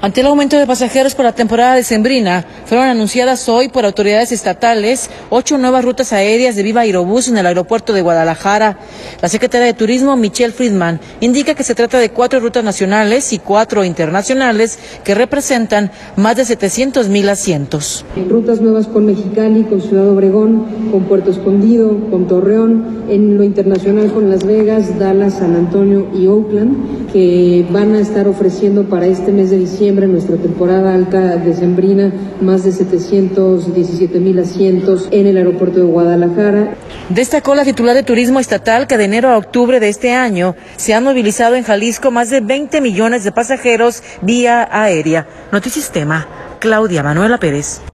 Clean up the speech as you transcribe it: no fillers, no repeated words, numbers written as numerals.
Ante el aumento de pasajeros por la temporada decembrina, fueron anunciadas hoy por autoridades estatales 8 nuevas rutas aéreas de Viva Aerobús en el aeropuerto de Guadalajara. La secretaria de Turismo, Michelle Friedman, indica que se trata de 4 rutas nacionales y 4 internacionales que representan más de 700,000 asientos. Rutas nuevas con Mexicali, con Ciudad Obregón, con Puerto Escondido, con Torreón, en lo internacional con Las Vegas, Dallas, San Antonio y Oakland, que van a estar ofreciendo para este mes de diciembre, en nuestra temporada alta decembrina, más de 717,000 asientos en el aeropuerto de Guadalajara. Destacó la titular de Turismo Estatal que de enero a octubre de este año se han movilizado en Jalisco más de 20 millones de pasajeros vía aérea. Notisistema, Claudia Manuela Pérez.